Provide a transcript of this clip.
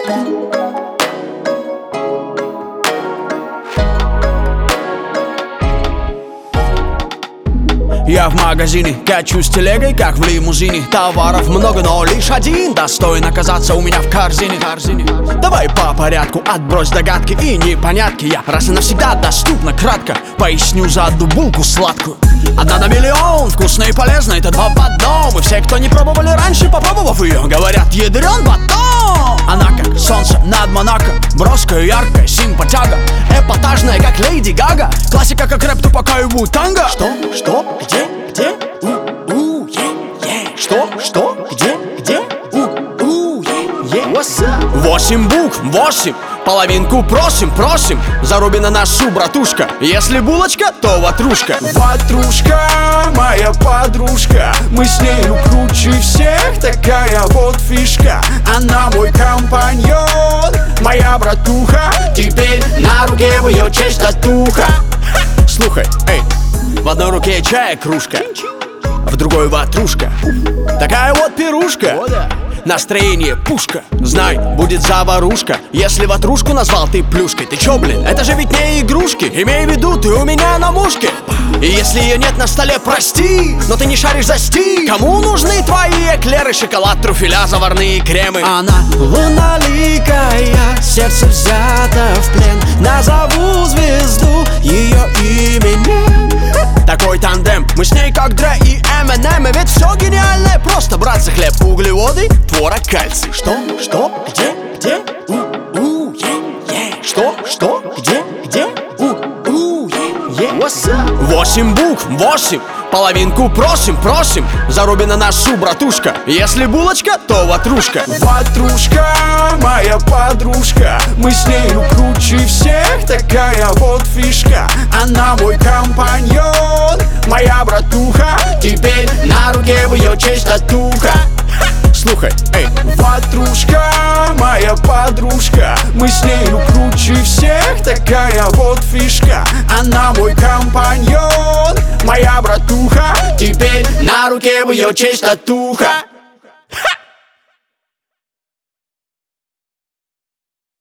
Я в магазине, качусь телегой, как в лимузине. Товаров много, но лишь один достоин оказаться у меня в корзине. Давай по порядку, отбрось догадки и непонятки. Я раз и навсегда доступно, кратко поясню за одну булку сладкую. Одна на миллион, вкусная и полезная, это два в одном. И все, кто не пробовали раньше, попробовав ее, говорят, ядрен батон. Она как солнце над Монако, броская, яркая, симпатяга, эпатажная, как Леди Гага. Классика, как рэп, тупака и Ву-Танга. Что? Где? Что? Где? What's up? 8 букв, 8. Половинку просим. Заруби на носу, братушка. Если булочка, то ватрушка. Ватрушка, моя подружка, мы с нею круче всех. Такая вот фишка, она мой компаньон, моя братуха. Теперь на руке в ее честь татуха. Слухай, эй, в одной руке чая кружка, в другой ватрушка. Такая вот пирушка, настроение пушка. Знай, будет заварушка, если ватрушку назвал ты плюшкой. Ты чё, блин, это же ведь не игрушки. Имей в виду, ты у меня на мушке. И если ее нет на столе, прости, но ты не шаришь за стиль. Кому нужны твои эклеры, шоколад, трюфеля, заварные кремы? Она луналикая, сердце взято в плен. Назову звезду ее именем. Такой тандем, мы с ней как Дре и Эминем. И ведь все гениальное просто, братцы, хлеб, углеводы, творог, кальций. Что? Где? Что? Где? What's up? 8 букв, 8. Половинку просим. Заруби на носу, братушка. Если булочка, то ватрушка. Ватрушка, моя подружка, мы с нею круче всех. Такая вот фишка, она мой компаньон, моя братуха. Теперь на руке в ее честь татуха. Слухай, эй, ватрушка, моя подружка, мы с нею круче всех. Такая вот фишка, она мой компаньон, моя братуха. Теперь на руке в ее честь татуха.